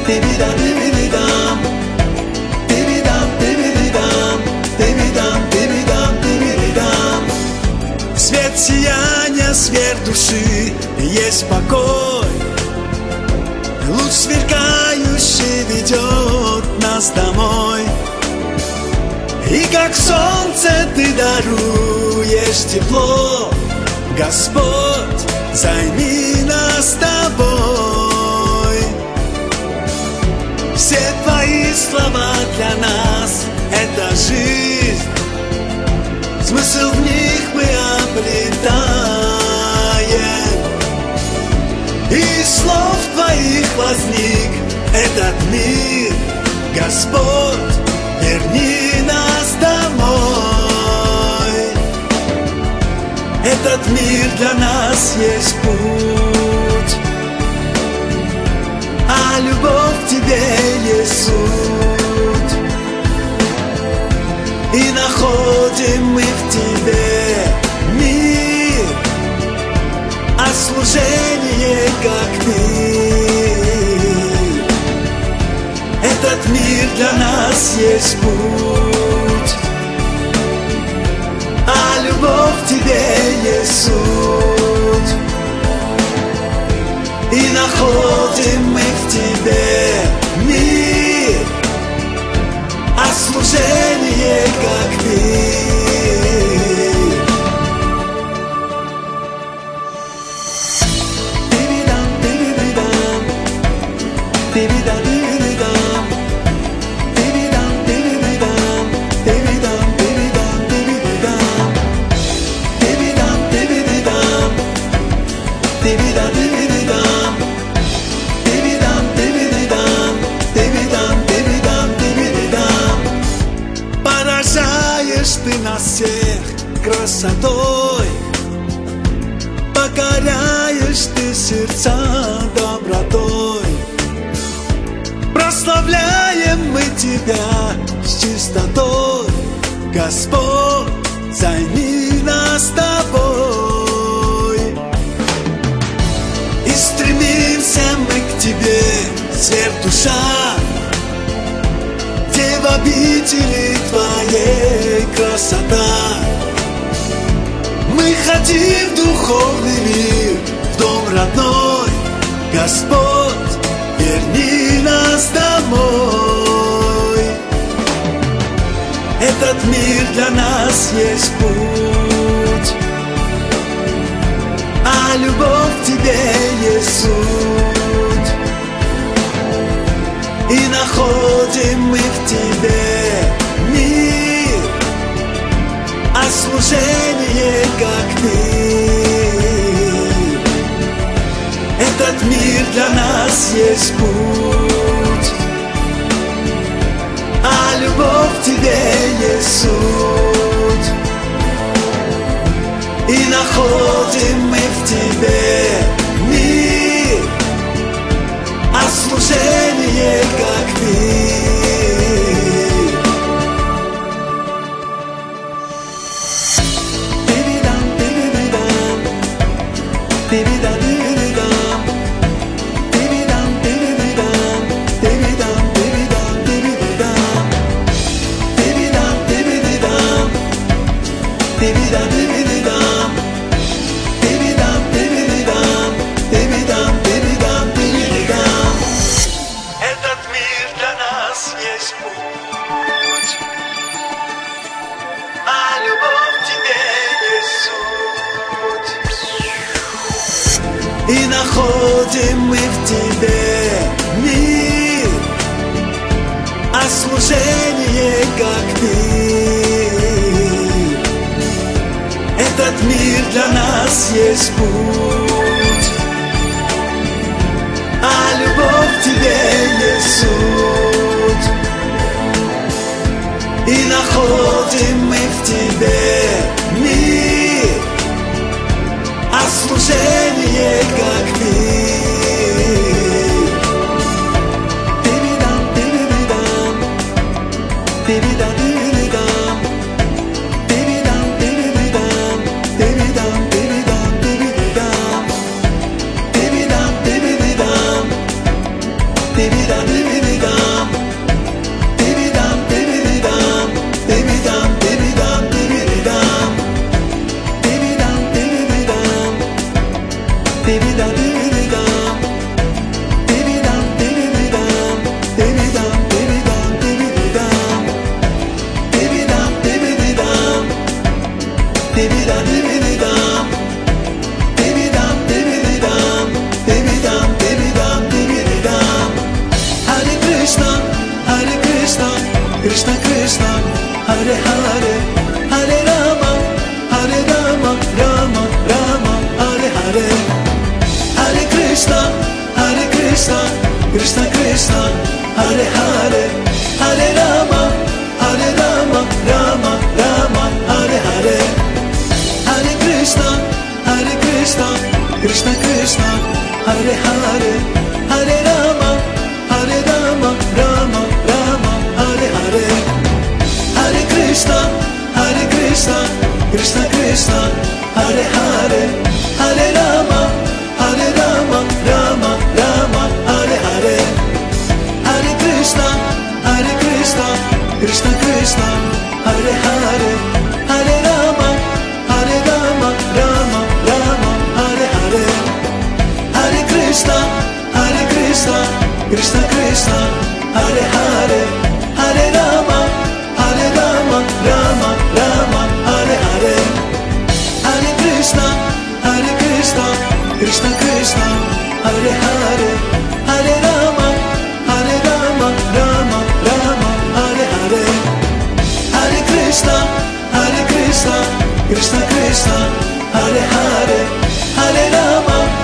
Тибидам, тибидам, тибидам, тибидам, тибидам, тибидам, тибидам. Свет сияния, свет души, есть покой. Луч сверкающий ведет нас домой. И как солнце ты даруешь тепло, Господь, займи нас тобой. Все твои слова для нас — это жизнь, смысл в них мы обретаем. Из слов твоих возник этот мир, Господь, верни нас домой. Этот мир для нас есть путь, а любовь в тебе есть суть. И находим мы в тебе мир, а служение как ты. Этот мир для нас есть путь, а любовь в тебе есть суть. И находим мы в тебе мир, а служение как ты. Поражаешь ты нас всех красотой, покоряешь ты сердца добротой. Прославляем мы тебя с чистотой, Господь, займи нас тобой. И стремимся мы к тебе, свет душа, где в обители твоей красота. Мы хотим в духовный мир, в дом родной, Господь, верни нас домой. Этот мир для нас есть путь, а любовь в тебе есть суть. И находим мы в тебе мир, а служение как ты. Этот мир для нас есть путь, а любовь в тебе есть суть. И находим мы в тебе мир, а служение как ты. Тибидам, тибидам, тибидам, тибидам, тибидам, тибидам, тибидам, тибидам, тибидам, тибидам, тибидам, и находим мы в тебе мир, а служение как ты. Этот мир для нас есть путь, а любовь в тебе есть суть. И находим мы в тебе мир, а служение как ты. Тибидам, тибидам, тибидам, тибидам, тибидам, тибидам, тибидам, тибидам, тибидам. Krishna Krishna, Hare Hare, Hare Rama, Rama Rama, Hare Hare, Hare Krishna, Krishna Krishna, Hare Hare, Hare Rama, Rama Rama, Hare Hare, Hare Krishna, Krishna Krishna, Hare Hare, Hare Rama, Rama Rama, Hare Hare, Hare Krishna, Krishna Krishna, Hare Hare, Hare Rama, Rama Rama, Hare Hare, Hare Krishna, Krishna Krishna, Hare Hare, Hare Rama, Rama Rama, Hare Hare, Hare Krishna, Krishna Krishna, Hare Hare, Hare Rama, Rama Rama, Hare Hare, Hare Krishna, Krishna Krishna, Hare Hare, Hare Rama.